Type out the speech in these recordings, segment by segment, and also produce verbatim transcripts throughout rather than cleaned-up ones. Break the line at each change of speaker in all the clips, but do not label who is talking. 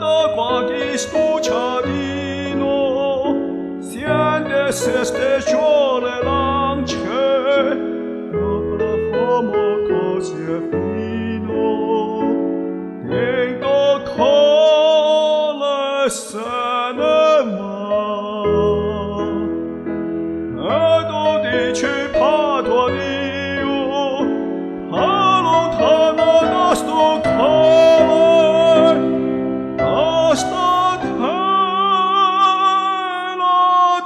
agua ghistucciadino, sientes este giorno l'ance, la profumo così fino, dentro cole cinema. Ed dice Padua Dio, allontana da sto cole, da sta tela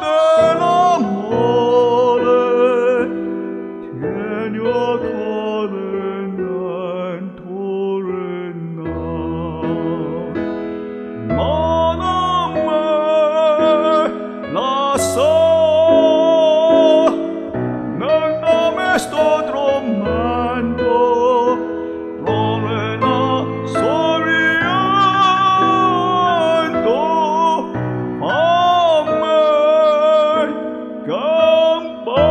dell'amore, tieni a cuore non torna. Ma non me lascia, non da me sto tromando, Lorena sorriendo, fammi gamba.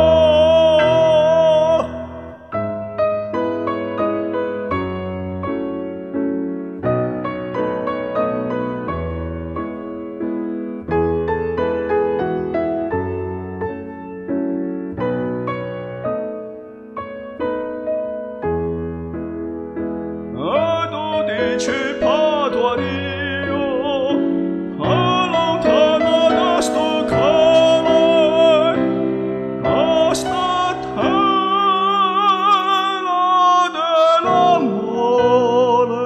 Ed dice Padua Dio, allontana da sto cole, da sta tela dell'amore,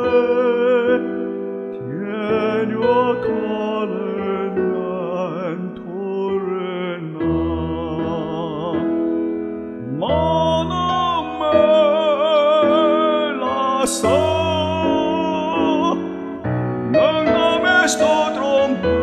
tieni a cuore non torna. Ma non me lascia, non da me sto trombando,